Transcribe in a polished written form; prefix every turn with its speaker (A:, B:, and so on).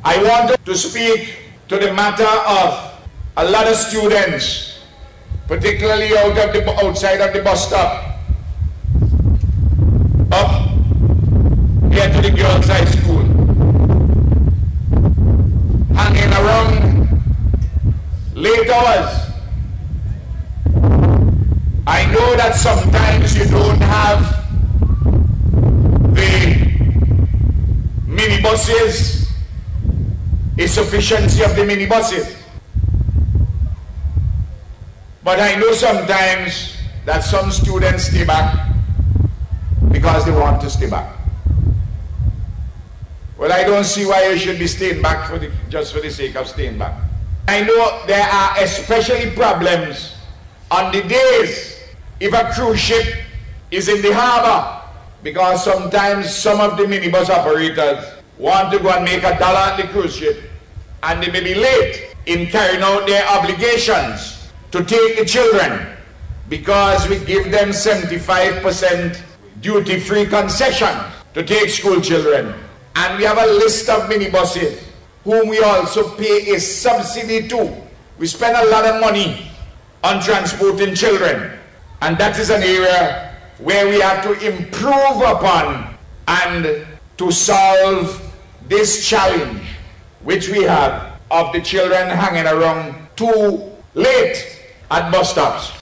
A: I want to speak to the matter of a lot of students, particularly outside of the bus stop, up here to the girls' high school, hanging around late hours. I know that sometimes you don't have the minibuses, a sufficiency of the minibuses. But I know sometimes that some students stay back because they want to stay back. Well, I don't see why you should be staying back just for the sake of staying back. I know there are especially problems on the days if a cruise ship is in the harbor, because sometimes some of the minibus operators want to go and make $1 at the cruise ship, and they may be late in carrying out their obligations to take the children, because we give them 75% duty-free concession to take school children. And we have a list of minibuses whom we also pay a subsidy to. We spend a lot of money on transporting children, and that is an area where we have to improve upon and to solve this challenge which we have of the children hanging around too late at bus stops.